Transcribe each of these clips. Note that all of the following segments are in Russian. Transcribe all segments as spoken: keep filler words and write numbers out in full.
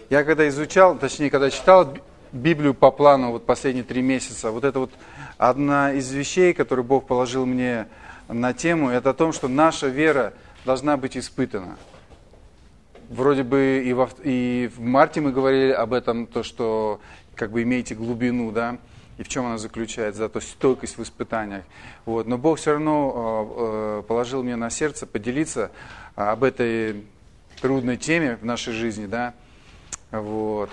Я когда изучал, точнее, когда читал Библию по плану вот последние три месяца, вот это вот одна из вещей, которую Бог положил мне на тему, это о том, что наша вера должна быть испытана. Вроде бы и, во, и в марте мы говорили об этом, то, что как бы имеете глубину, да, и в чем она заключается, да, то есть стойкость в испытаниях. Вот. Но Бог все равно э, положил мне на сердце поделиться об этой трудной теме в нашей жизни, да. Вот.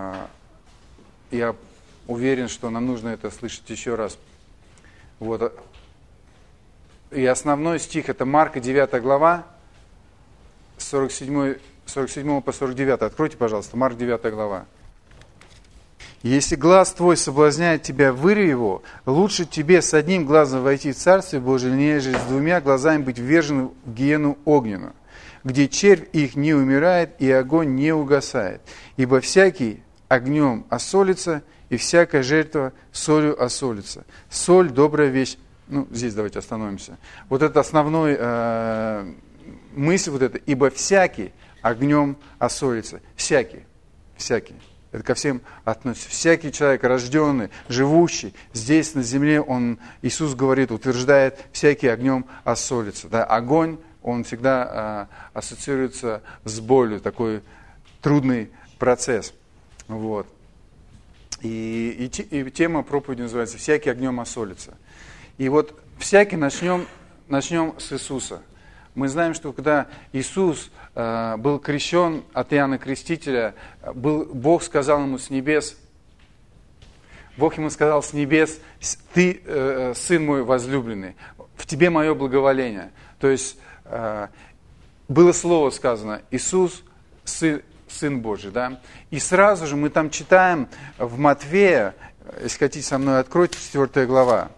Я уверен, что нам нужно это слышать еще раз. Вот. И основной стих это Марка девятая глава, сорок седьмой, сорок седьмой по сорок девятый. Откройте, пожалуйста, Марк девятая глава. «Если глаз твой соблазняет тебя, вырви его, лучше тебе с одним глазом войти в Царствие Божие, нежели с двумя глазами быть вверженным в гиену огненную, где червь их не умирает и огонь не угасает. Ибо всякий огнем осолится, и всякая жертва солью осолится. Соль – добрая вещь». Ну, здесь давайте остановимся. Вот это основной э, мысль, вот это, ибо всякий огнем осолится. Всякий, всякий. Это ко всем относится. Всякий человек, рожденный, живущий здесь на земле, он, Иисус говорит, утверждает, всякий огнем осолится. Да? Огонь, он всегда э, ассоциируется с болью, такой трудный процесс. Вот. И, и, и тема проповеди называется «Всякий огнем осолится». И вот всякий начнем, начнем с Иисуса. Мы знаем, что когда Иисус э, был крещен от Иоанна Крестителя, был, Бог сказал ему с небес, Бог ему сказал с небес: «Ты, э, сын мой возлюбленный, в тебе мое благоволение». То есть э, было слово сказано: Иисус, сын, сын Божий. Да? И сразу же мы там читаем в Матфея, если хотите со мной откройте, четвёртая глава.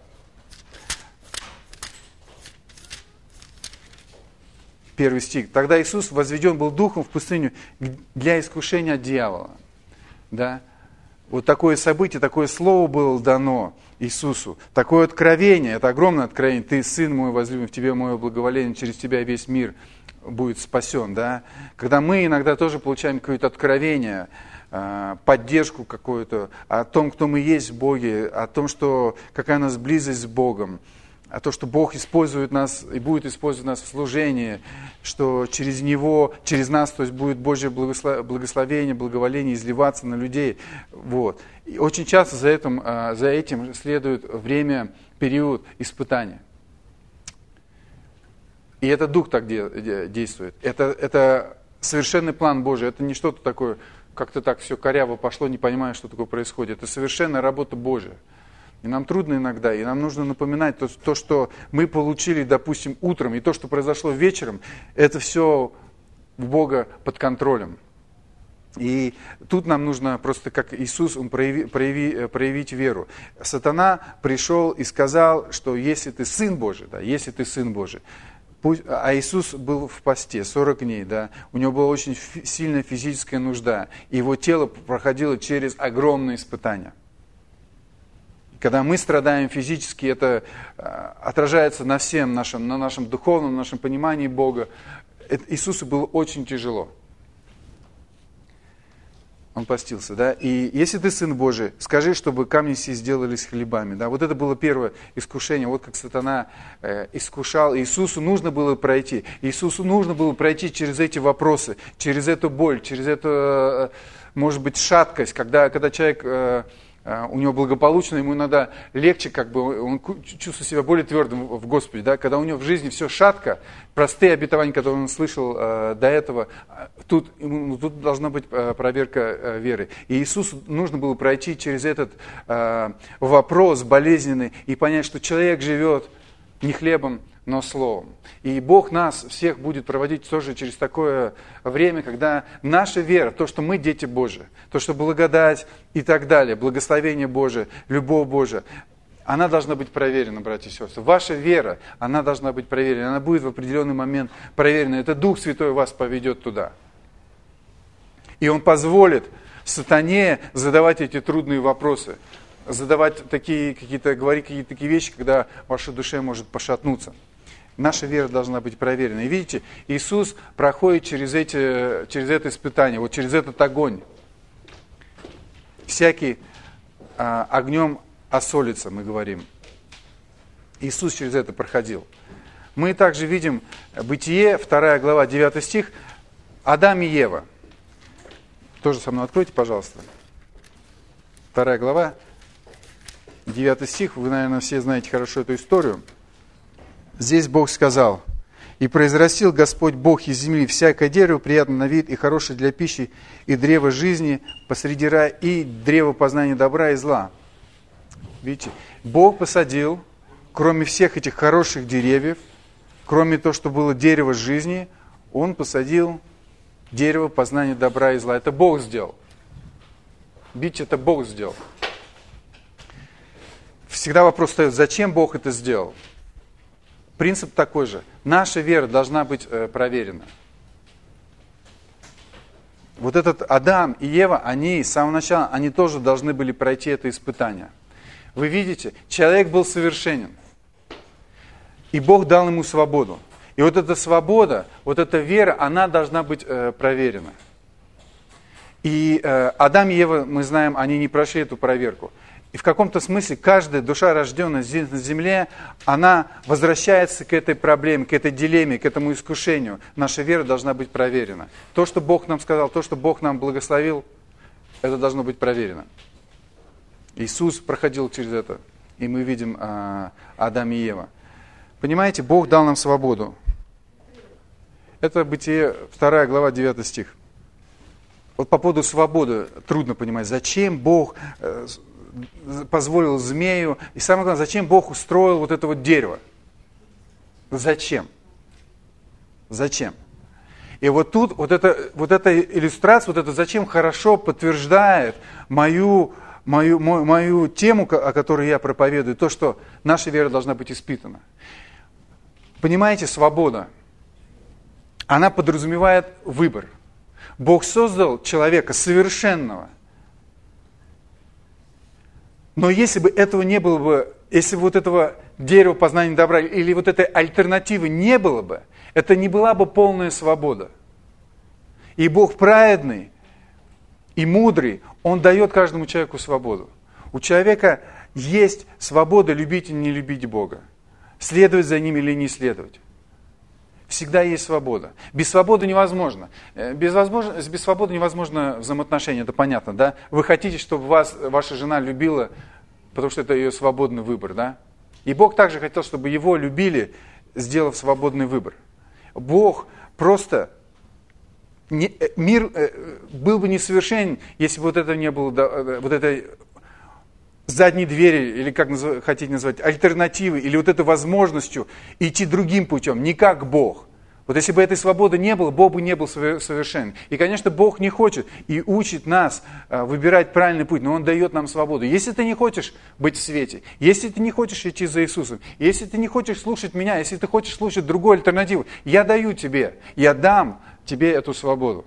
Первый стих. «Тогда Иисус возведен был духом в пустыню для искушения от дьявола». Да? Вот такое событие, такое слово было дано Иисусу. Такое откровение, это огромное откровение. «Ты, сын мой возлюбленный, в тебе мое благоволение, через тебя весь мир будет спасен». Да? Когда мы иногда тоже получаем какое-то откровение, поддержку какую-то о том, кто мы есть в Боге, о том, что, какая у нас близость с Богом, а то, что Бог использует нас и будет использовать нас в служении, что через Него, через нас, то есть будет Божье благословение, благоволение изливаться на людей. Вот. И очень часто за этим, за этим следует время, период испытания. И это Дух так действует. Это, это совершенный план Божий, это не что-то такое, как-то так все коряво пошло, не понимая, что такое происходит. Это совершенная работа Божия. И нам трудно иногда, и нам нужно напоминать то, то, что мы получили, допустим, утром, и то, что произошло вечером, это все у Бога под контролем. И тут нам нужно просто, как Иисус, он прояви, прояви, проявить веру. Сатана пришел и сказал, что если ты Сын Божий, да, если ты Сын Божий, пусть, а Иисус был в посте сорок дней, да, у него была очень фи, сильная физическая нужда, и его тело проходило через огромные испытания. Когда мы страдаем физически, это отражается на всем нашем, на нашем духовном, на нашем понимании Бога. Это Иисусу было очень тяжело. Он постился, да? И если ты Сын Божий, скажи, чтобы камни сии сделались хлебами. Да? Вот это было первое искушение. Вот как сатана э, искушал. Иисусу нужно было пройти. Иисусу нужно было пройти через эти вопросы, через эту боль, через эту, э, может быть, шаткость, когда, когда человек... Э, у него благополучно, ему иногда легче, как бы, он чувствует себя более твердым в Господе, да? Когда у него в жизни все шатко, простые обетования, которые он слышал э, до этого, тут, тут должна быть проверка э, веры. И Иисусу нужно было пройти через этот э, вопрос болезненный и понять, что человек живет не хлебом, но словом. И Бог нас всех будет проводить тоже через такое время, когда наша вера, то, что мы дети Божии, то, что благодать и так далее, благословение Божие, любовь Божия, она должна быть проверена, братья и сестры. Ваша вера, она должна быть проверена, она будет в определенный момент проверена. Это Дух Святой вас поведет туда. И Он позволит сатане задавать эти трудные вопросы, задавать такие какие-то, говорить какие-то такие вещи, когда ваша душа может пошатнуться. Наша вера должна быть проверена. И видите, Иисус проходит через, эти, через это испытание, вот через этот огонь. всякий а, огнем осолится, мы говорим. Иисус через это проходил. Мы также видим Бытие, вторая глава, девятый стих, Адам и Ева. Тоже со мной откройте, пожалуйста. Вторая глава, девятый стих. Вы, наверное, все знаете хорошо эту историю. Здесь Бог сказал: «И произрастил Господь Бог из земли всякое дерево, приятно на вид и хорошее для пищи, и древо жизни посреди рая, и древо познания добра и зла». Видите, Бог посадил, кроме всех этих хороших деревьев, кроме того, что было дерево жизни, Он посадил дерево познания добра и зла. Это Бог сделал. Видите, это Бог сделал. Всегда вопрос встает, зачем Бог это сделал? Принцип такой же. Наша вера должна быть э, проверена. Вот этот Адам и Ева, они с самого начала, они тоже должны были пройти это испытание. Вы видите, человек был совершенен. И Бог дал ему свободу. И вот эта свобода, вот эта вера, она должна быть э, проверена. И э, Адам и Ева, мы знаем, они не прошли эту проверку. И в каком-то смысле каждая душа, рожденная здесь на земле, она возвращается к этой проблеме, к этой дилемме, к этому искушению. Наша вера должна быть проверена. То, что Бог нам сказал, то, что Бог нам благословил, это должно быть проверено. Иисус проходил через это, и мы видим э, Адам и Ева. Понимаете, Бог дал нам свободу. Это Бытие, вторая глава, девятый стих. Вот по поводу свободы трудно понимать, зачем Бог э, позволил змею, и самое главное, зачем Бог устроил вот это вот дерево. Зачем? Зачем? И вот тут вот эта, вот эта иллюстрация, вот это зачем хорошо подтверждает мою, мою, мою, мою тему, о которой я проповедую, то, что наша вера должна быть испытана. Понимаете, свобода, она подразумевает выбор. Бог создал человека совершенного. Но если бы этого не было бы, если бы вот этого дерева познания добра или вот этой альтернативы не было бы, это не была бы полная свобода. И Бог праведный и мудрый, Он дает каждому человеку свободу. У человека есть свобода любить и не любить Бога. Следовать за ним или не следовать. Всегда есть свобода. Без свободы невозможно. Без, возможно, без свободы невозможно взаимоотношения, это понятно, да? Вы хотите, чтобы вас ваша жена любила, потому что это ее свободный выбор, да? И Бог также хотел, чтобы его любили, сделав свободный выбор. Бог просто... Не, мир был бы несовершенен, если бы вот это не было, вот этой задней двери, или как назв, хотите назвать, альтернативы, или вот этой возможностью идти другим путем, не как Бог. Вот если бы этой свободы не было, Бог бы не был совершенен. И, конечно, Бог не хочет и учит нас выбирать правильный путь, но Он дает нам свободу. Если ты не хочешь быть в свете, если ты не хочешь идти за Иисусом, если ты не хочешь слушать меня, если ты хочешь слушать другую альтернативу, я даю тебе, я дам тебе эту свободу.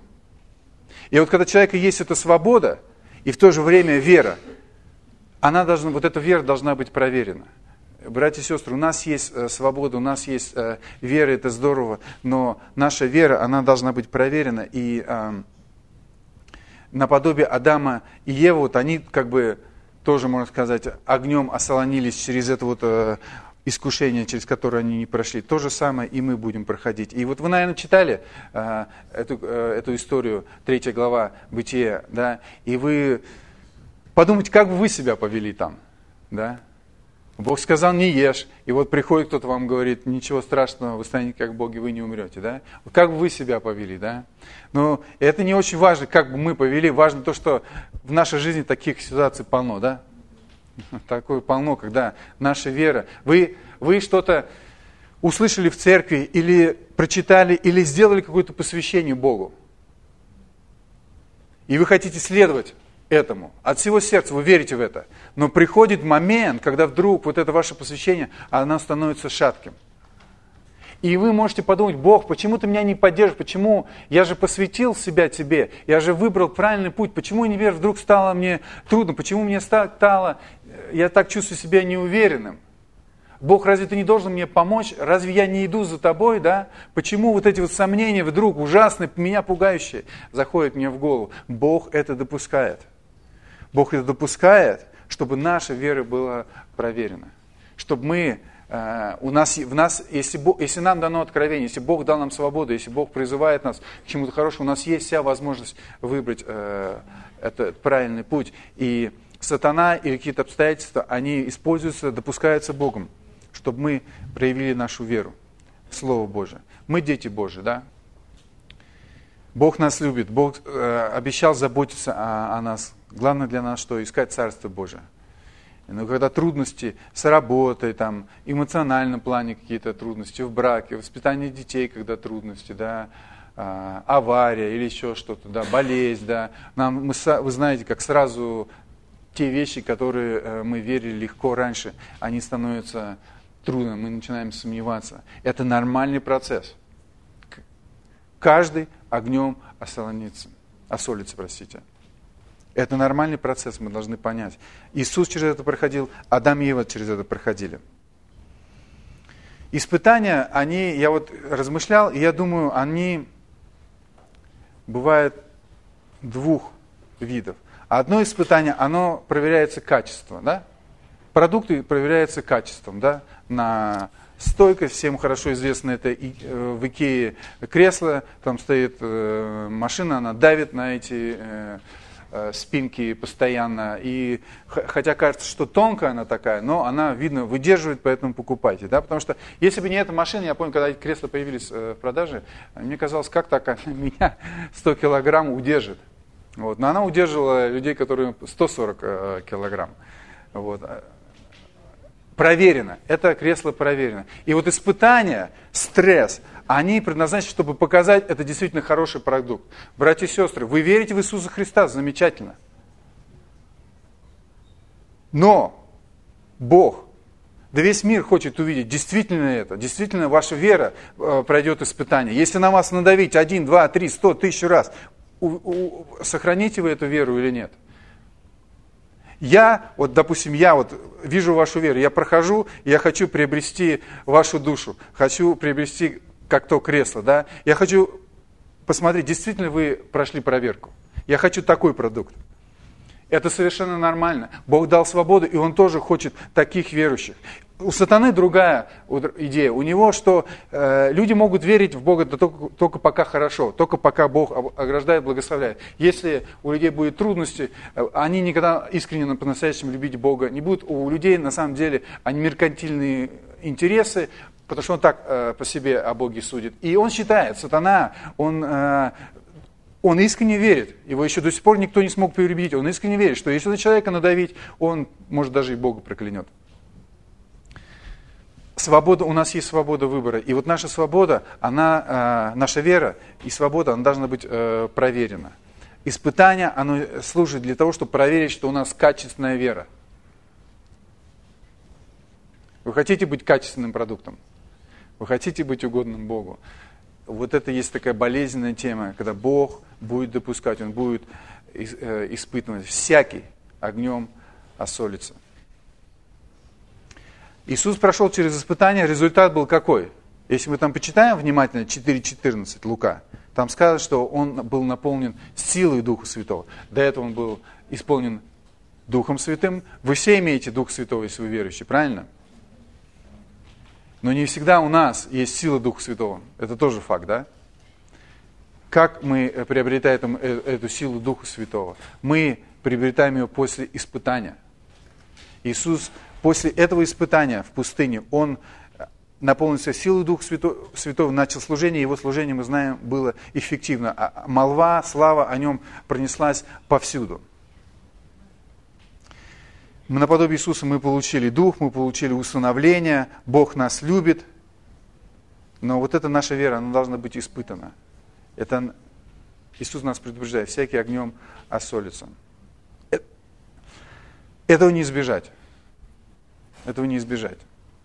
И вот когда у человека есть эта свобода, и в то же время вера, она должна, вот эта вера должна быть проверена. Братья и сестры, у нас есть э, свобода, у нас есть э, вера, это здорово, но наша вера, она должна быть проверена. И э, наподобие Адама и Евы, вот они как бы тоже, можно сказать, огнем осолонились через это вот э, искушение, через которое они не прошли. То же самое и мы будем проходить. И вот вы, наверное, читали э, эту, э, эту историю, третья глава Бытия, да, и вы... Подумайте, как бы вы себя повели там, да? Бог сказал, не ешь, и вот приходит кто-то вам говорит, ничего страшного, вы станете как боги, вы не умрете, да? Вот как бы вы себя повели, да? Но это не очень важно, как бы мы повели, важно то, что в нашей жизни таких ситуаций полно, да? Такое полно, когда наша вера, вы, вы что-то услышали в церкви, или прочитали, или сделали какое-то посвящение Богу, и вы хотите следовать этому. От всего сердца вы верите в это. Но приходит момент, когда вдруг вот это ваше посвящение, оно становится шатким. И вы можете подумать, Бог, почему ты меня не поддержишь? Почему? Я же посвятил себя тебе. Я же выбрал правильный путь. Почему, например, вдруг стало мне трудно? Почему мне стало, я так чувствую себя неуверенным? Бог, разве ты не должен мне помочь? Разве я не иду за тобой, да? Почему вот эти вот сомнения вдруг ужасные, меня пугающие, заходят мне в голову? Бог это допускает. Бог это допускает, чтобы наша вера была проверена. Чтобы мы, э, у нас, в нас, если, Бог, если нам дано откровение, если Бог дал нам свободу, если Бог призывает нас к чему-то хорошему, у нас есть вся возможность выбрать э, этот правильный путь. И сатана или какие-то обстоятельства, они используются, допускаются Богом, чтобы мы проявили нашу веру в Слово Божие. Мы дети Божьи, да? Бог нас любит, Бог э, обещал заботиться о, о нас. Главное для нас, что искать Царство Божие. Но когда трудности с работой, там, в эмоциональном плане какие-то трудности, в браке, в воспитании детей, когда трудности, да, э, авария или еще что-то, да, болезнь, да, нам, мы, вы знаете, как сразу те вещи, которые э, мы верили легко раньше, они становятся трудно, мы начинаем сомневаться. Это нормальный процесс. Каждый огнем осолонится, осолится, простите. Это нормальный процесс, мы должны понять. Иисус через это проходил, Адам и Ева через это проходили. Испытания, они, я вот размышлял, и я думаю, они бывают двух видов. Одно испытание, оно проверяется качеством, да? Продукты проверяются качеством, да? На стойкость, всем хорошо известно, это в Икее кресло, там стоит машина, она давит на эти спинки постоянно, и хотя кажется, что тонкая она такая, но она, видно, выдерживает, поэтому покупайте, да? Потому что если бы не эта машина, я помню, когда эти кресла появились в продаже, мне казалось, как так она меня сто килограмм удержит. Вот. Но она удерживала людей, которые сто сорок килограмм. Вот. Проверено. Это кресло проверено. И вот испытания, стресс, они предназначены, чтобы показать, это действительно хороший продукт. Братья и сестры, вы верите в Иисуса Христа? Замечательно. Но Бог, да весь мир хочет увидеть, действительно это, действительно ваша вера э, пройдет испытание. Если на вас надавить один, два, три, сто, тысячу раз, у, у, сохраните вы эту веру или нет? Я, вот, допустим, я вот вижу вашу веру, я прохожу, и я хочу приобрести вашу душу, хочу приобрести как то кресло, да, я хочу посмотреть, действительно вы прошли проверку, я хочу такой продукт. Это совершенно нормально. Бог дал свободу, и Он тоже хочет таких верующих. У сатаны другая идея. У него, что э, люди могут верить в Бога только, только пока хорошо, только пока Бог ограждает, благословляет. Если у людей будут трудности, э, они никогда искренне по-настоящему любить Бога не будут. У людей на самом деле они меркантильные интересы, потому что он так э, по себе о Боге судит. И он считает, сатана, он... Э, Он искренне верит, его еще до сих пор никто не смог переубедить, он искренне верит, что если на человека надавить, он, может, даже и Бога проклянет. Свобода, у нас есть свобода выбора, и вот наша свобода, она, наша вера и свобода, она должна быть проверена. Испытание, оно служит для того, чтобы проверить, что у нас качественная вера. Вы хотите быть качественным продуктом? Вы хотите быть угодным Богу? Вот это есть такая болезненная тема, когда Бог будет допускать, Он будет испытывать, всякий огнем осолится. Иисус прошел через испытание, результат был какой? Если мы там почитаем внимательно, четыре четырнадцать, Лука, там сказано, что Он был наполнен силой Духа Святого. До этого Он был исполнен Духом Святым. Вы все имеете Духа Святого, если вы верующие, правильно? Но не всегда у нас есть сила Духа Святого. Это тоже факт, да? Как мы приобретаем эту силу Духа Святого? Мы приобретаем ее после испытания. Иисус после этого испытания в пустыне, Он наполнился силой Духа Святого, начал служение, Его служение, мы знаем, было эффективно. А молва, слава о Нем пронеслась повсюду. Мы наподобие Иисуса мы получили Дух, мы получили усыновление, Бог нас любит. Но вот эта наша вера, она должна быть испытана. Это Иисус нас предупреждает, всякий огнем осолится. Этого не избежать. Этого не избежать.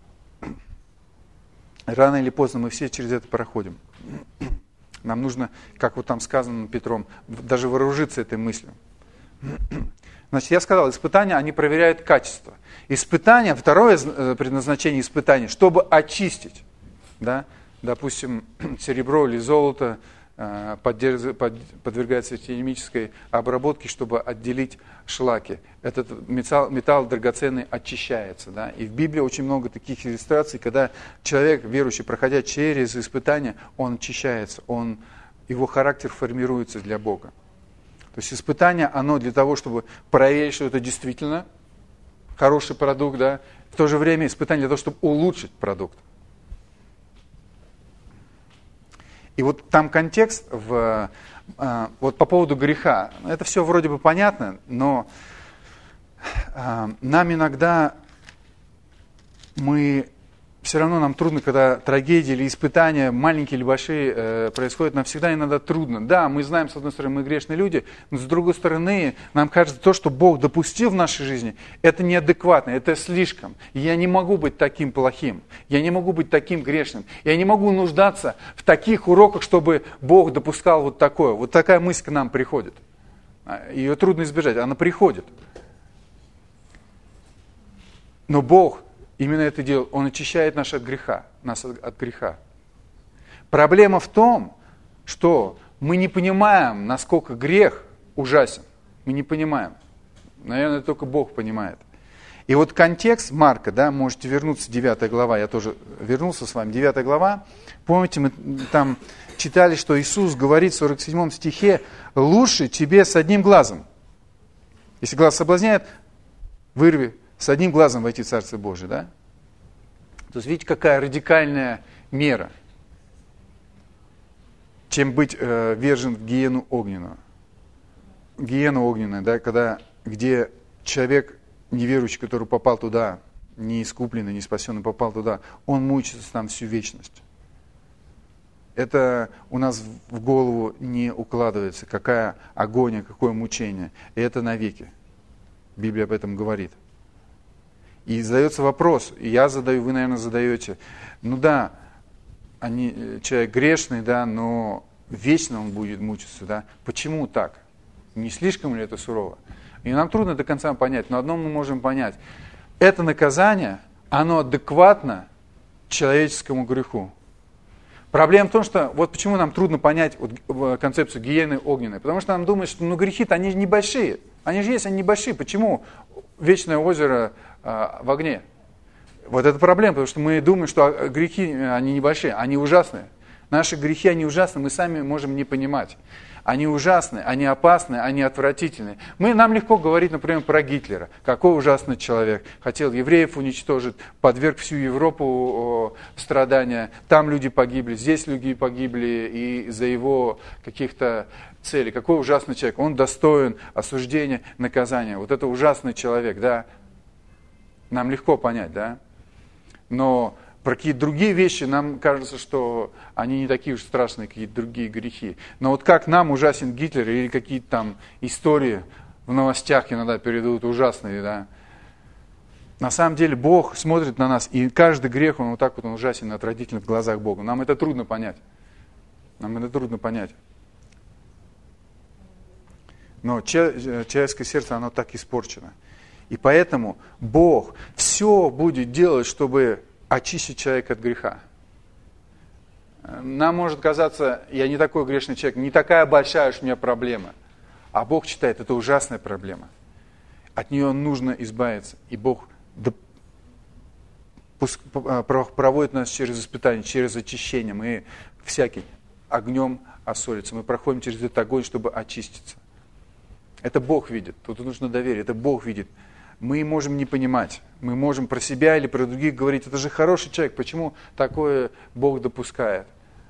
Рано или поздно мы все через это проходим. Нам нужно, как вот там сказано Петром, даже вооружиться этой мыслью. Значит, я сказал, испытания, они проверяют качество. Испытания, второе предназначение испытаний, чтобы очистить. Да? Допустим, серебро или золото, подвергается термической обработке, чтобы отделить шлаки. Этот металл, металл драгоценный очищается. Да? И в Библии очень много таких иллюстраций, когда человек, верующий, проходя через испытания, он очищается, он, его характер формируется для Бога. То есть испытание, оно для того, чтобы проверить, что это действительно хороший продукт, да? В то же время испытание для того, чтобы улучшить продукт. И вот там контекст в, вот по поводу греха. Это все вроде бы понятно, но нам иногда, мы, все равно нам трудно, когда трагедии или испытания, маленькие или большие, происходят, нам всегда иногда трудно. Да, мы знаем, с одной стороны, мы грешные люди, но с другой стороны, нам кажется, то, что Бог допустил в нашей жизни, это неадекватно, это слишком. И я не могу быть таким плохим, я не могу быть таким грешным, я не могу нуждаться в таких уроках, чтобы Бог допускал вот такое. Вот такая мысль к нам приходит. Ее трудно избежать, она приходит. Но Бог именно это делает, Он очищает нас от греха, нас от, от греха. Проблема в том, что мы не понимаем, насколько грех ужасен. Мы не понимаем. Наверное, только Бог понимает. И вот контекст Марка, да, можете вернуться, девятая глава, я тоже вернулся с вами, девятая глава. Помните, мы там читали, что Иисус говорит в сорок седьмом стихе: «Лучше тебе с одним глазом. Если глаз соблазняет, вырви. С одним глазом войти в Царство Божие», да? То есть видите, какая радикальная мера, чем быть э, вержен в гиену огненную. Гиена огненная, да, когда, где человек неверующий, который попал туда, не искупленный, не спасенный, попал туда, он мучится там всю вечность. Это у нас в голову не укладывается, какая агония, какое мучение. И это навеки. Библия об этом говорит. И задается вопрос, и я задаю, вы, наверное, задаете. Ну да, они, человек грешный, да, но вечно он будет мучиться, да. Почему так? Не слишком ли это сурово? И нам трудно до конца понять, но одно мы можем понять. Это наказание, оно адекватно человеческому греху. Проблема в том, что вот почему нам трудно понять вот концепцию гиены огненной. Потому что нам думают, что ну, грехи-то они же небольшие. Они же есть, они небольшие. Почему вечное озеро а, в огне? Вот это проблема, потому что мы думаем, что грехи, они небольшие, они ужасные. Наши грехи, они ужасны, мы сами можем не понимать. Они ужасны, они опасны, они отвратительны. Мы, нам легко говорить, например, про Гитлера. Какой ужасный человек. Хотел евреев уничтожить, подверг всю Европу о, страдания. Там люди погибли, здесь люди погибли и из-за его каких-то целей. Какой ужасный человек. Он достоин осуждения, наказания. Вот это ужасный человек, да. Нам легко понять, да. Но про какие-то другие вещи нам кажется, что они не такие уж страшные, какие-то другие грехи. Но вот как нам ужасен Гитлер или какие-то там истории в новостях иногда передают ужасные, да. На самом деле Бог смотрит на нас, и каждый грех, он вот так вот он ужасен и отвратителен в глазах Бога. Нам это трудно понять. Нам это трудно понять. Но человеческое сердце, оно так испорчено. И поэтому Бог все будет делать, чтобы очистить человека от греха. Нам может казаться, я не такой грешный человек, не такая большая уж у меня проблема. А Бог считает, это ужасная проблема. От нее нужно избавиться. И Бог проводит нас через испытания, через очищение. Мы всякий огнем осолится. Мы проходим через этот огонь, чтобы очиститься. Это Бог видит. Тут нужно доверие. Это Бог видит. Мы можем не понимать. Мы можем про себя или про других говорить, это же хороший человек, почему такое Бог допускает?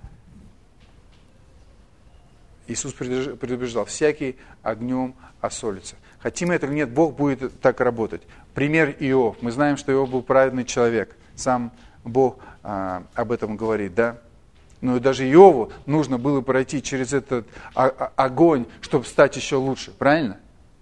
Иисус предупреждал, всякий огнем осолится. Хотим это или нет, Бог будет так работать. Пример Иов. Мы знаем, что Иов был праведный человек. Сам Бог а, об этом говорит, да? Но даже Иову нужно было пройти через этот огонь, чтобы стать еще лучше. Правильно?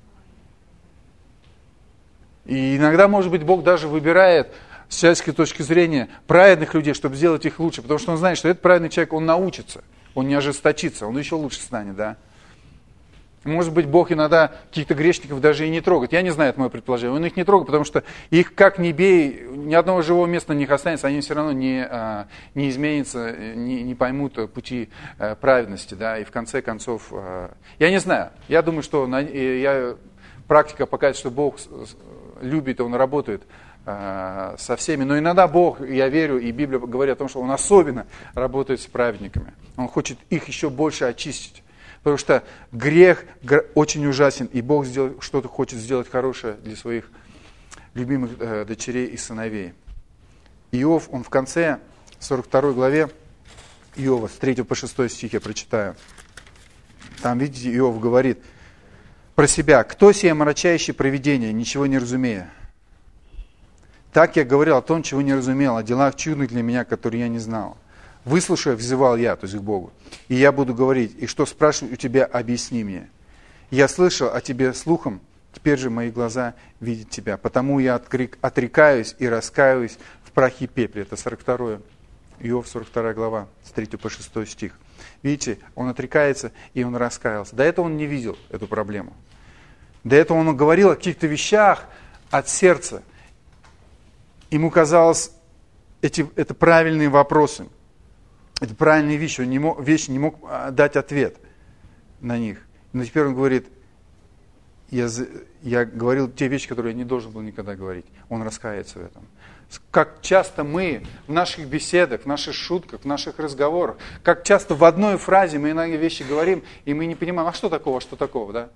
И иногда, может быть, Бог даже выбирает с человеческой точки зрения праведных людей, чтобы сделать их лучше. Потому что он знает, что этот праведный человек, он научится, он не ожесточится, он еще лучше станет, да. Может быть, Бог иногда каких-то грешников даже и не трогает. Я не знаю, это мое предположение. Он их не трогает, потому что их как ни бей, ни одного живого места на них останется, они все равно не, не изменятся, не, не поймут пути праведности. Да? И в конце концов, я не знаю. Я думаю, что я, практика показывает, что Бог любит, Он работает со всеми. Но иногда Бог, я верю, и Библия говорит о том, что Он особенно работает с праведниками. Он хочет их еще больше очистить. Потому что грех очень ужасен, и Бог сделал, что-то хочет сделать хорошее для своих любимых э, дочерей и сыновей. Иов, он в конце сорок второй главе Иова, с третьего по шестой стих я прочитаю. Там, видите, Иов говорит про себя. «Кто сей омрачающий провидение, ничего не разумея? Так я говорил о том, чего не разумел, о делах чудных для меня, которые я не знал. Выслушав, взывал я, то есть к Богу, и я буду говорить, и что спрашиваю у тебя, объясни мне. Я слышал о тебе слухом, теперь же мои глаза видят тебя, потому я отрекаюсь и раскаиваюсь в прахе и пепле». Это сорок второе, Иов, сорок вторая глава, с третьего по шестой стих. Видите, он отрекается, и он раскаялся. До этого он не видел эту проблему. До этого он говорил о каких-то вещах от сердца. Ему казалось, эти, это правильные вопросы. Это правильные вещи, он не мог, вещи не мог дать ответ на них. Но теперь он говорит, я, я говорил те вещи, которые я не должен был никогда говорить. Он раскается в этом. Как часто мы в наших беседах, в наших шутках, в наших разговорах, как часто в одной фразе мы иногда вещи говорим, и мы не понимаем, а что такого, что такого, да?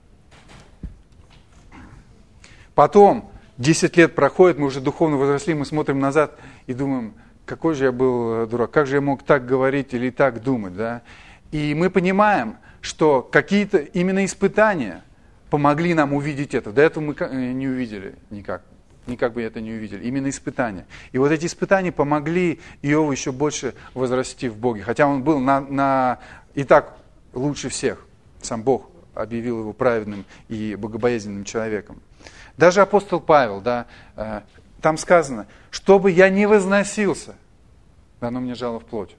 Потом, десять лет проходит, мы уже духовно возросли, мы смотрим назад и думаем, какой же я был дурак, как же я мог так говорить или так думать, да? И мы понимаем, что какие-то именно испытания помогли нам увидеть это. До этого мы не увидели никак, никак бы это не увидели. Именно испытания. И вот эти испытания помогли Иову еще больше возрасти в Боге. Хотя он был на, на, и так лучше всех. Сам Бог объявил его праведным и богобоязненным человеком. Даже апостол Павел, да, там сказано, чтобы я не возносился, оно мне жало в плоть.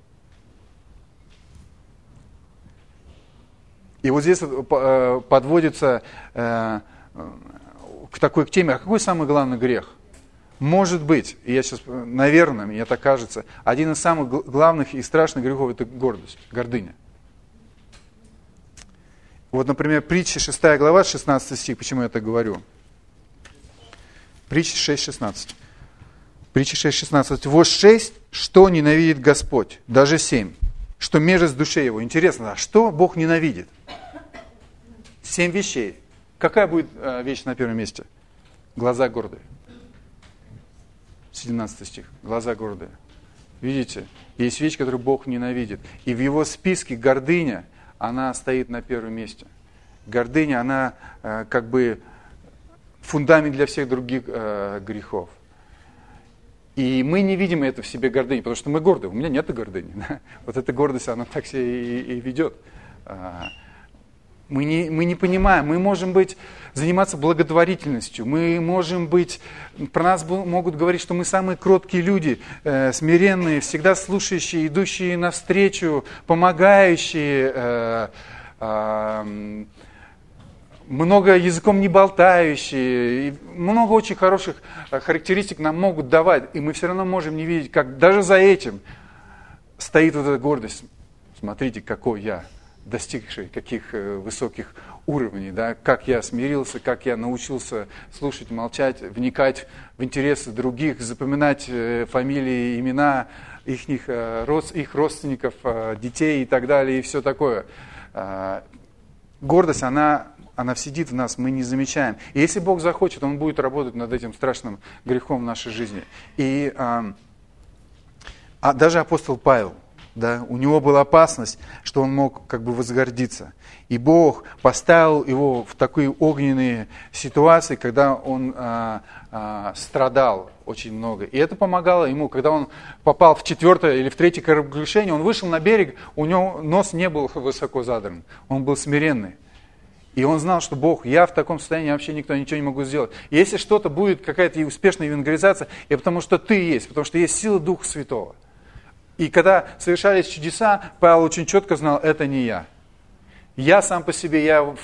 И вот здесь подводится к такой теме, а какой самый главный грех? Может быть, и я сейчас, наверное, мне так кажется, один из самых главных и страшных грехов – это гордость, гордыня. Вот, например, притча шестая глава, шестнадцатый стих, почему я так говорю? Притча шесть шестнадцать. Притча шесть шестнадцать. Вот шесть, что ненавидит Господь, даже семь, что мерзость в душе его. Интересно, а что Бог ненавидит? Семь вещей. Какая будет э, вещь на первом месте? Глаза гордые. седемнадцатый стих. Глаза гордые. Видите? Есть вещь, которую Бог ненавидит. И в его списке гордыня, она стоит на первом месте. Гордыня, она э, как бы фундамент для всех других э, грехов. И мы не видим это в себе гордыни, потому что мы горды. У меня нет гордыни. Да? Вот эта гордость, она так себя и, и ведет. Мы не, мы не понимаем. Мы можем быть, заниматься благотворительностью. Мы можем быть... Про нас могут говорить, что мы самые кроткие люди, э, смиренные, всегда слушающие, идущие навстречу, помогающие... Э, э, много языком не болтающие, и много очень хороших характеристик нам могут давать, и мы все равно можем не видеть, как даже за этим стоит вот эта гордость. Смотрите, какой я, достигший каких высоких уровней, да, как я смирился, как я научился слушать, молчать, вникать в интересы других, запоминать фамилии, имена их, их родственников, детей и так далее, и все такое. Гордость, она... Она сидит в нас, мы не замечаем. И если Бог захочет, Он будет работать над этим страшным грехом в нашей жизни. И а, а даже апостол Павел, да, у него была опасность, что он мог как бы возгордиться. И Бог поставил его в такие огненные ситуации, когда он а, а, страдал очень много. И это помогало ему, когда он попал в четвертое или в третье кораблекрушение, он вышел на берег, у него нос не был высоко задран, он был смиренный. И он знал, что Бог, я в таком состоянии, вообще никто ничего не могу сделать. И если что-то будет, какая-то успешная евангелизация, это потому что ты есть, потому что есть сила Духа Святого. И когда совершались чудеса, Павел очень четко знал, это не я. Я сам по себе, я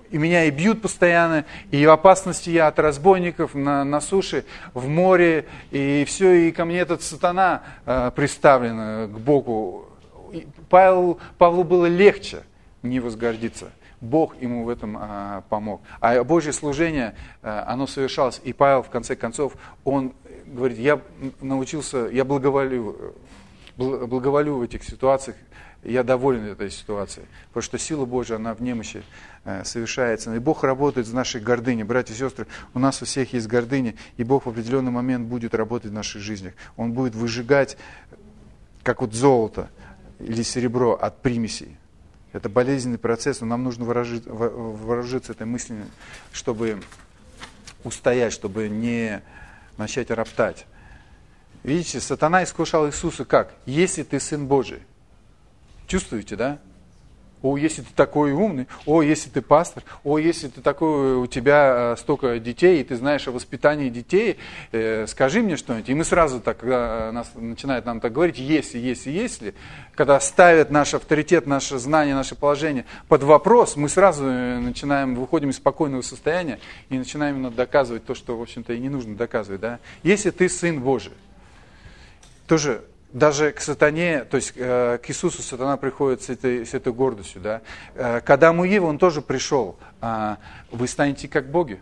и меня и бьют постоянно, и в опасности я от разбойников на, на суше, в море, и все, и ко мне этот сатана э, приставлен э, к Богу. И Павел, Павлу было легче не возгордиться. Бог ему в этом э, помог. А Божье служение, э, оно совершалось, и Павел, в конце концов, он говорит, я научился, я благоволю, благоволю в этих ситуациях, я доволен этой ситуацией, потому что сила Божья, она в немощи э, совершается. И Бог работает в нашей гордыне. Братья и сестры, у нас у всех есть гордыня, и Бог в определенный момент будет работать в наших жизнях. Он будет выжигать, как вот золото или серебро от примесей. Это болезненный процесс, но нам нужно вооружиться, вооружиться этой мыслью, чтобы устоять, чтобы не начать роптать. Видите, сатана искушал Иисуса как? Если ты Сын Божий. Чувствуете, да? О, если ты такой умный, о, если ты пастор, о, если ты такой, у тебя столько детей, и ты знаешь о воспитании детей, э, скажи мне что-нибудь. И мы сразу так, когда нас начинают нам так говорить, если, если, если, когда ставят наш авторитет, наше знание, наше положение под вопрос, мы сразу начинаем, выходим из спокойного состояния и начинаем именно доказывать то, что, в общем-то, и не нужно доказывать, да? Если ты Сын Божий, тоже... Даже к сатане, то есть э, к Иисусу сатана приходит с этой, с этой гордостью. Да? Э, к Адаму и Еве он тоже пришел. Э, вы станете как боги.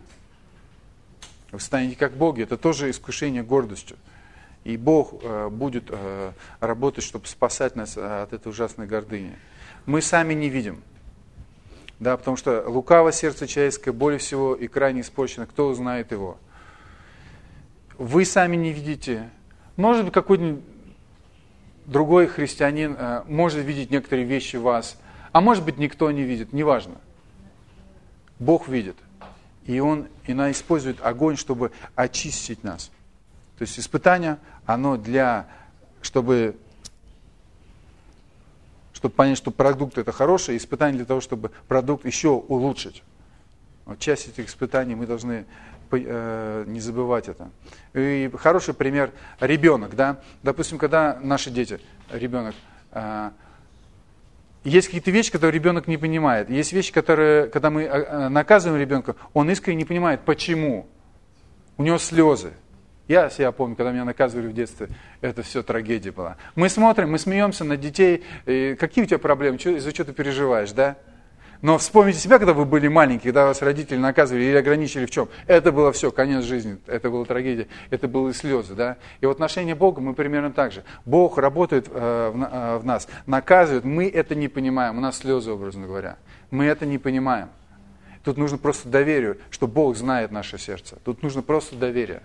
Вы станете как боги. Это тоже искушение гордостью. И Бог э, будет э, работать, чтобы спасать нас от этой ужасной гордыни. Мы сами не видим. Да, потому что лукаво сердце человеческое, более всего и крайне испорчено. Кто узнает его? Вы сами не видите. Может быть, какой-нибудь другой христианин э, может видеть некоторые вещи в вас, а может быть никто не видит, неважно. Бог видит. И Он иногда использует огонь, чтобы очистить нас. То есть испытание, оно для, чтобы, чтобы понять, что продукт это хороший, испытание для того, чтобы продукт еще улучшить. Вот часть этих испытаний мы должны не забывать это. И хороший пример ребенок, да. Допустим, когда наши дети, ребенок, есть какие-то вещи, которые ребенок не понимает. Есть вещи, которые, когда мы наказываем ребенка, он искренне не понимает, почему. У него слезы. Я себя помню, когда меня наказывали в детстве, это все трагедия была. Мы смотрим, мы смеемся над детей. Какие у тебя проблемы? Из-за чего ты переживаешь, да? Но вспомните себя, когда вы были маленькие, когда вас родители наказывали или ограничили в чем. Это было все, конец жизни, это была трагедия, это были слезы. Да? И в отношении Бога мы примерно так же. Бог работает э, в, э, в нас, наказывает, мы это не понимаем, у нас слезы, образно говоря. Мы это не понимаем. Тут нужно просто доверие, что Бог знает наше сердце. Тут нужно просто доверие.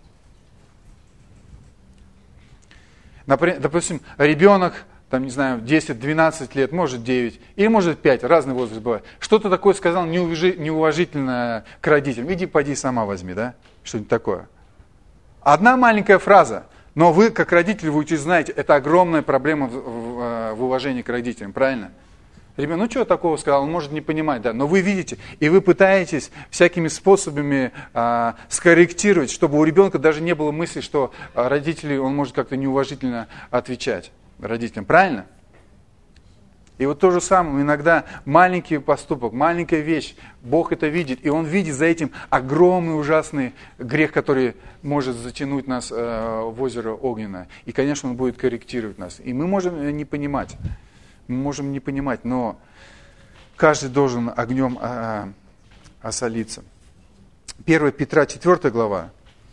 Например, допустим, ребенок, там, не знаю, десять-двенадцать лет, может девять, или может пять, разный возраст бывает. Что-то такое сказал неуважительное к родителям. Иди, поди, сама возьми, да? Что-нибудь такое. Одна маленькая фраза, но вы, как родители, вы знаете, это огромная проблема в, в, в уважении к родителям, правильно? Ребенок, ну что такого сказал, он может не понимать, да, но вы видите, и вы пытаетесь всякими способами а, скорректировать, чтобы у ребенка даже не было мысли, что родители, он может как-то неуважительно отвечать родителям, правильно? И вот то же самое, иногда маленький поступок, маленькая вещь, Бог это видит, и Он видит за этим огромный ужасный грех, который может затянуть нас э, в озеро огненное. И, конечно, Он будет корректировать нас. И мы можем не понимать, мы можем не понимать, но каждый должен огнем э, осолиться. первое Петра, четвёртая глава.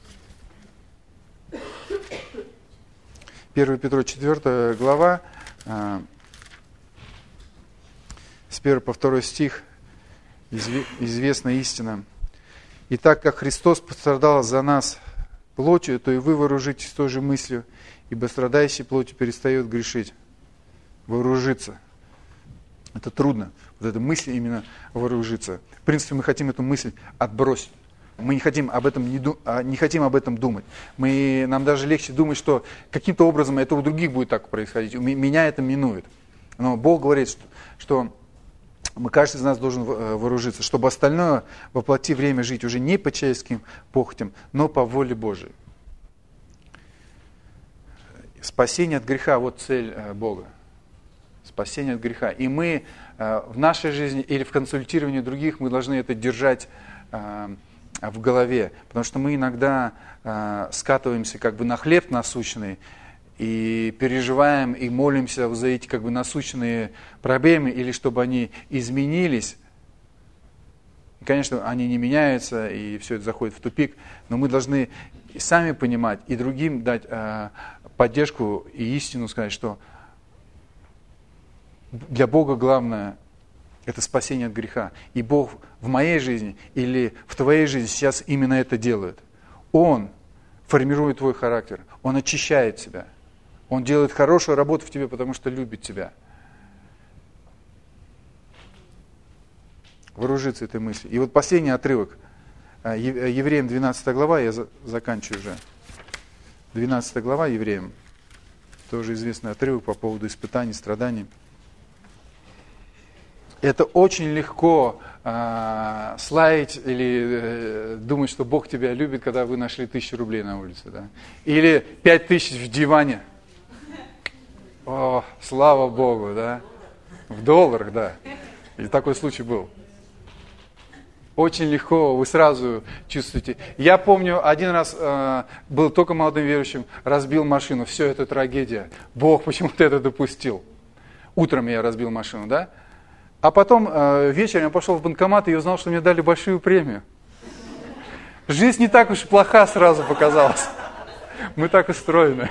первое Петра, четвёртая глава, э, с первого по второй стих, известна истина. «И так как Христос пострадал за нас плотью, то и вы вооружитесь той же мыслью, ибо страдающий плотью перестает грешить». Вооружиться. Это трудно. Вот эта мысль именно вооружиться. В принципе, мы хотим эту мысль отбросить. Мы не хотим об этом, не, ду, не хотим об этом думать. Мы, нам даже легче думать, что каким-то образом это у других будет так происходить. Меня это минует. Но Бог говорит, что, что мы, каждый из нас должен вооружиться, чтобы остальное воплоти время жить уже не по человеческим похотям, но по воле Божией. Спасение от греха – вот цель Бога. Спасение от греха. И мы в нашей жизни или в консультировании других мы должны это держать в голове. Потому что мы иногда скатываемся как бы на хлеб насущный и переживаем и молимся за эти как бы насущные проблемы или чтобы они изменились. И, конечно, они не меняются, и все это заходит в тупик, но мы должны сами понимать и другим дать э, поддержку и истину, сказать, что для Бога главное – это спасение от греха. И Бог в моей жизни или в твоей жизни сейчас именно это делает. Он формирует твой характер, Он очищает тебя, Он делает хорошую работу в тебе, потому что любит тебя. Вооружиться этой мыслью. И вот последний отрывок. Евреям двенадцатая глава, я заканчиваю уже. двенадцатая глава Евреям. Тоже известный отрывок по поводу испытаний, страданий. Это очень легко э, славить или э, думать, что Бог тебя любит, когда вы нашли тысячу рублей на улице. Да? Или пять тысяч в диване. О, слава Богу, да? В долларах, да. И такой случай был. Очень легко, вы сразу чувствуете. Я помню, один раз э, был только молодым верующим, разбил машину. Все, это трагедия. Бог почему-то это допустил. Утром я разбил машину, да? А потом э, вечером я пошел в банкомат и узнал, что мне дали большую премию. Жизнь не так уж и плоха сразу показалась. Мы так устроены.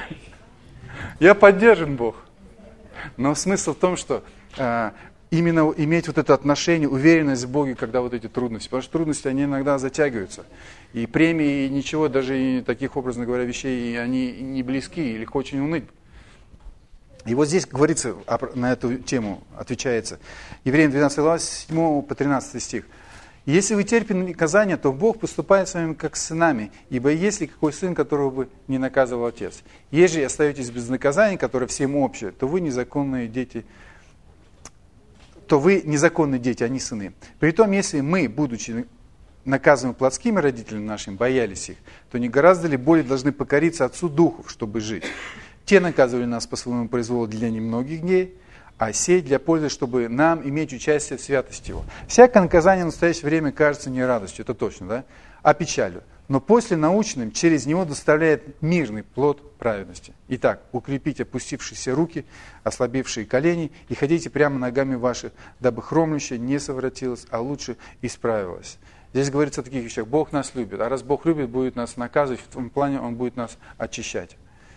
Я поддержан, Бог. Но смысл в том, что э, именно иметь вот это отношение, уверенность в Боге, когда вот эти трудности. Потому что трудности, они иногда затягиваются. И премии, и ничего, даже и таких, образно говоря, вещей, они не близки, и легко очень уныть. И вот здесь говорится, на эту тему отвечается. Евреям двенадцатая глава, с седьмого по тринадцатый стих. «Если вы терпите наказание, то Бог поступает с вами как с сынами, ибо есть ли какой сын, которого бы не наказывал отец? Если остаетесь без наказания, которое всем общее, то вы незаконные дети, то вы незаконные дети, а не сыны. Притом, если мы, будучи наказаны плотскими родителями нашими, боялись их, то не гораздо ли более должны покориться Отцу Духов, чтобы жить? Те наказывали нас по своему произволу для немногих дней, а сей для пользы, чтобы нам иметь участие в святости Его». Всякое наказание в настоящее время кажется не радостью, это точно, да? А печалью. Но после научным через него доставляет мирный плод праведности. Итак, укрепите опустившиеся руки, ослабевшие колени, и ходите прямо ногами ваших, дабы хромлющее не совратилось, а лучше исправилось. Здесь говорится о таких вещах. Бог нас любит, а раз Бог любит, будет нас наказывать, в том плане Он будет нас очищать.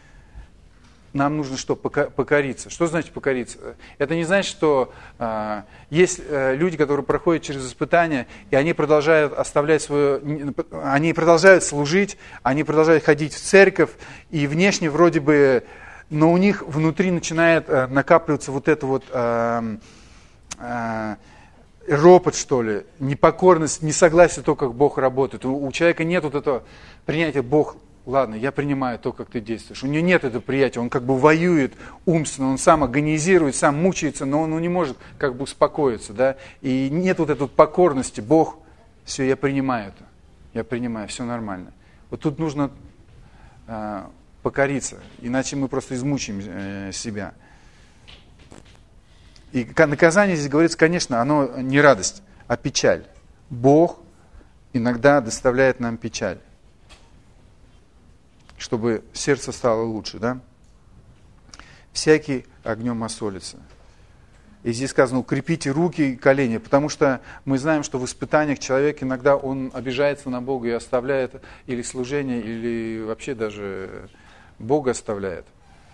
Нам нужно что? Покориться. Что значит покориться? Это не значит, что э, есть э, люди, которые проходят через испытания, и они продолжают оставлять свое, они продолжают служить, они продолжают ходить в церковь, и внешне вроде бы, но у них внутри начинает э, накапливаться вот это вот э, э, ропот, что ли, непокорность, несогласие то, как Бог работает. У, у человека нет вот этого принятия: Бог, ладно, я принимаю то, как ты действуешь. У него нет этого приятия, он как бы воюет умственно, он сам агонизирует, сам мучается, но он не может как бы успокоиться, да. И нет вот этой покорности: Бог, все, я принимаю это, я принимаю, все нормально. Вот тут нужно э, покориться, иначе мы просто измучим э, себя. И наказание здесь говорится, конечно, оно не радость, а печаль. Бог иногда доставляет нам печаль, чтобы сердце стало лучше, да? Всякий огнем осолится. И здесь сказано: укрепите руки и колени, потому что мы знаем, что в испытаниях человек иногда он обижается на Бога и оставляет или служение, или вообще даже Бога оставляет.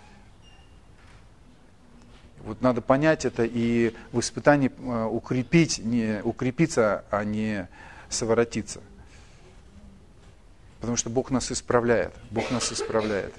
Вот надо понять это и в испытании укрепить, не укрепиться, а не совратиться. Потому что Бог нас исправляет. Бог нас исправляет.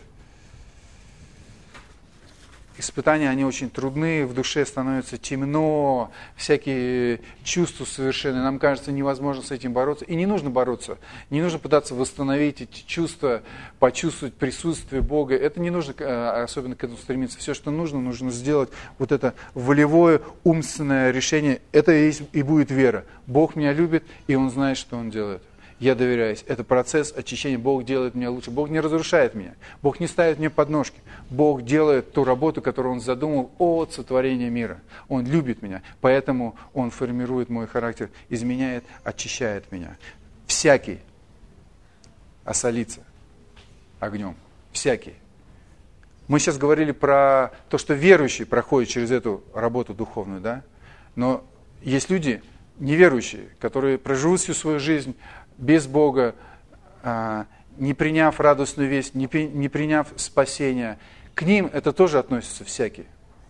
Испытания, они очень трудны, в душе становится темно, всякие чувства совершенные. Нам кажется, невозможно с этим бороться. И не нужно бороться. Не нужно пытаться восстановить эти чувства, почувствовать присутствие Бога. Это не нужно особенно к этому стремиться. Все, что нужно, нужно сделать вот это волевое, умственное решение. Это и будет вера. Бог меня любит, и Он знает, что Он делает. я доверяюсь. Это процесс очищения. Бог делает меня лучше. Бог не разрушает меня. Бог не ставит мне подножки. Бог делает ту работу, которую Он задумал от сотворения мира. Он любит меня. Поэтому Он формирует мой характер, изменяет, очищает меня. Всякий осолится огнем. Всякий. Мы сейчас говорили про то, что верующий проходит через эту работу духовную, да? Но есть люди неверующие, которые проживут всю свою жизнь без Бога, не приняв радостную весть, не приняв спасения. К ним это тоже относится всякие.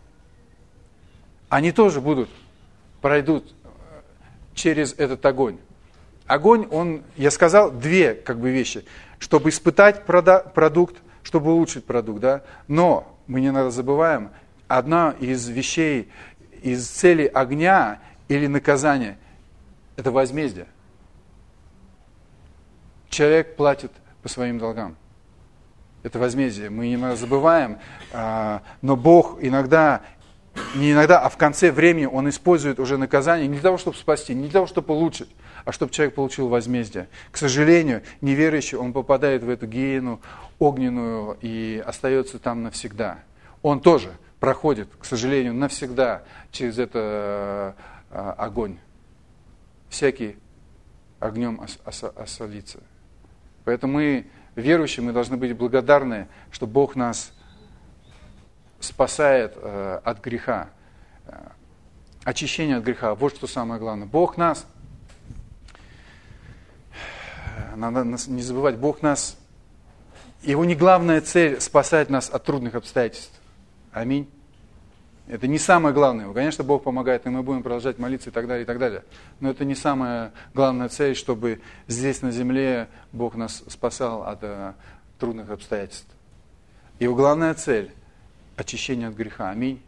Они тоже будут, пройдут через этот огонь. Огонь, он, я сказал, две как бы вещи. Чтобы испытать продукт, чтобы улучшить продукт, да. Но мы не иногда забываем, одна из вещей, из целей огня или наказания – это возмездие. Человек платит по своим долгам. Это возмездие. Мы иногда забываем, но Бог иногда, не иногда, а в конце времени Он использует уже наказание не для того, чтобы спасти, не для того, чтобы улучшить, а чтобы человек получил возмездие. К сожалению, неверующий, он попадает в эту гиену огненную и остается там навсегда. Он тоже проходит, к сожалению, навсегда через это э, огонь. Всякий огнем ос- ос- осолится. Поэтому мы, верующие, мы должны быть благодарны, что Бог нас спасает э, от греха. Очищение от греха. Вот что самое главное. Бог нас, надо не забывать, Бог нас, Его не главная цель спасать нас от трудных обстоятельств. Аминь. Это не самое главное. Конечно, Бог помогает, и мы будем продолжать молиться и так далее, и так далее. Но это не самая главная цель, чтобы здесь на земле Бог нас спасал от uh, трудных обстоятельств. Его главная цель – очищение от греха. Аминь.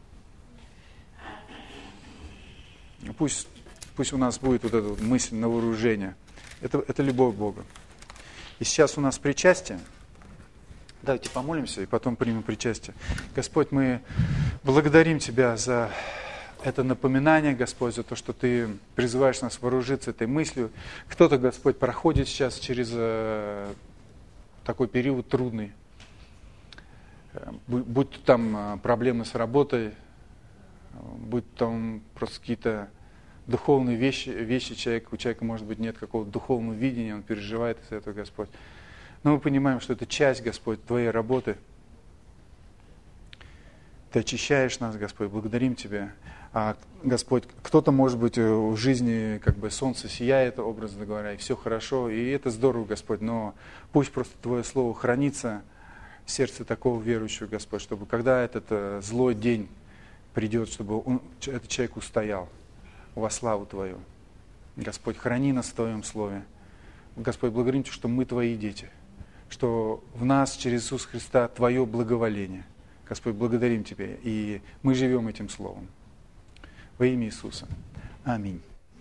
Пусть, пусть у нас будет вот эта вот мысль на вооружение. Это, это любовь к Богу. И сейчас у нас причастие. Давайте помолимся и потом примем причастие. Господь, мы благодарим Тебя за это напоминание, Господь, за то, что Ты призываешь нас вооружиться этой мыслью. Кто-то, Господь, проходит сейчас через э, такой период трудный. Будь, будь там проблемы с работой, будь там просто какие-то духовные вещи, вещи человека, у человека, может быть, нет какого-то духовного видения, он переживает из этого, Господь. Но мы понимаем, что это часть, Господь, Твоей работы. Ты очищаешь нас, Господь, благодарим Тебя. А, Господь, кто-то, может быть, в жизни как бы солнце сияет, образно говоря, и все хорошо, и это здорово, Господь, но пусть просто Твое Слово хранится в сердце такого верующего, Господь, чтобы когда этот злой день придет, чтобы он, этот человек устоял во славу Твою. Господь, храни нас в Твоем Слове. Господь, благодарим Тебя, что мы Твои дети, что в нас через Иисуса Христа Твое благоволение. Господь, благодарим Тебя, и мы живем этим Словом. Во имя Иисуса. Аминь.